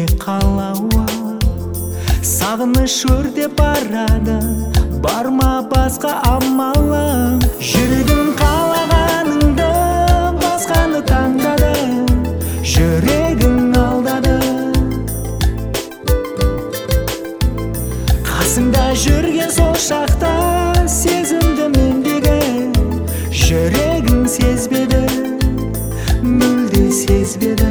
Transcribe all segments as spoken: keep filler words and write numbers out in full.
жүрек қалауы, сағыныш өртеп барады, бар ма басқа амалың? Жүрегің қалағаныңды басқаны таңдады, жүрегің алдады. Қасыңда жүрген сол шақта сезімді мендегі, жүрегің сезбеді, мүлде сезбеді.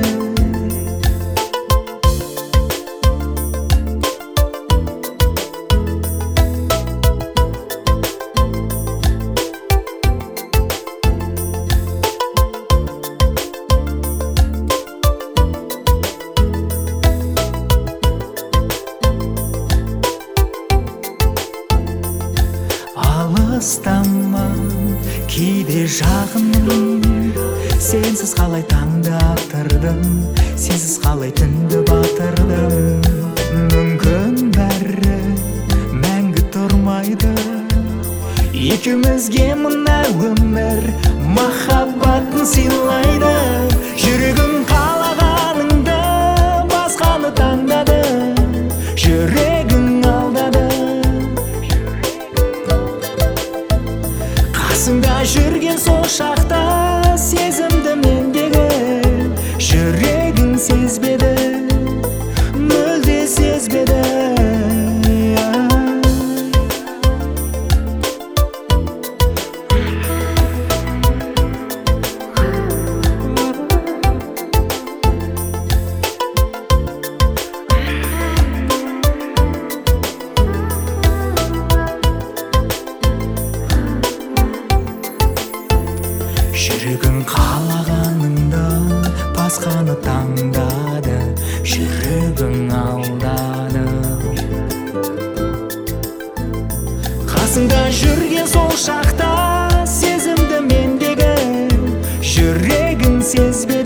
Алыстаман кейде жағыным, сенсіз қалай таңды атырдым, сенсіз қалай түнді батырдым. Мүмкін бәрі мәңгі тұрмайды, екеумізге мына өмір махаббатын сыйлайды. Жүрегім қалағаныңды басқаны таңдады, жүрегің алдады. Қасыңда жүрген сол шақта сезімді мендегі, жүрегің сезбеді, мүлде сезбеді. Жүрегің қалағаныңды басқаны таңдады, жүрегің алдады. Қасыңда жүрген сол шақта сезімді мендегі, жүрегің сезбеді.